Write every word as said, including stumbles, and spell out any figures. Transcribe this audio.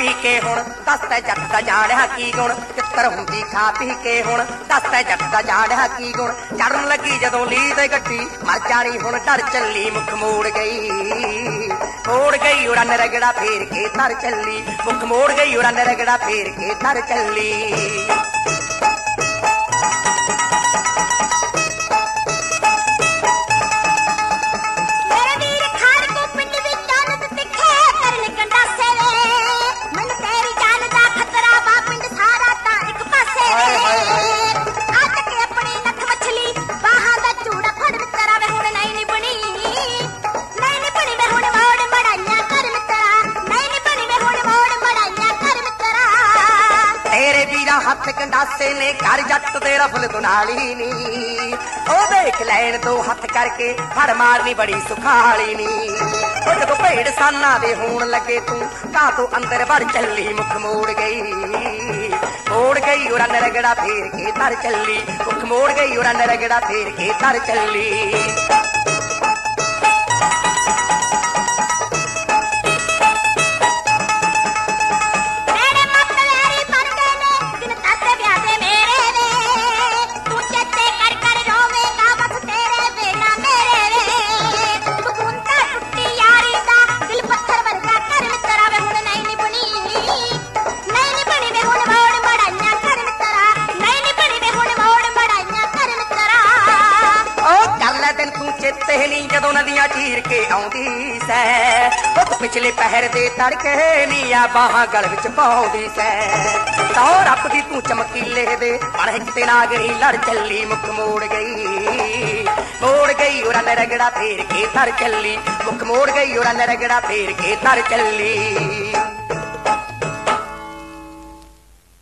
P के हुण दसदा जट दा जाणिया की गुण चित्तर हुंदी खा पी के हुण दसदा जट दा जाणिया की गुण चढ़न लगी जदों ली ते गड्डी मर जानी हुण डर चली मुख मोड़ गई मोड़ गई उड़न रगड़ा फेर के तर चली मुख मोड़ गई उड़न रगड़ा फेर के तर चली। हथ कंडासे ने कर जट दे रफल दुनाली नी ओ देख लैन दो हथ करके फड़ मारनी बड़ी सुखाली नी ओ जदों भेड़ साना दे होण लगे तू का तो अंदर बढ़ चली मुख मोड़ गई मोड़ गई उड़न रगड़ा फेर के तर चली मुख मोड़ गई उड़न रगड़ा फेर के तर चली। चेते नहीं जदों नदियां चीर के आउंदी सै पिछले पहर दे तड़के नीया बाहां गल विच पाउंदी सै तो रब दी तू चमकीले दे पर हिकते नागरी लड़ चली मुख मोड़ गई मोड़ गई उड़न रगड़ा फेर के तर चली मुख मोड़ गई उड़न रगड़ा फेर के तर चली।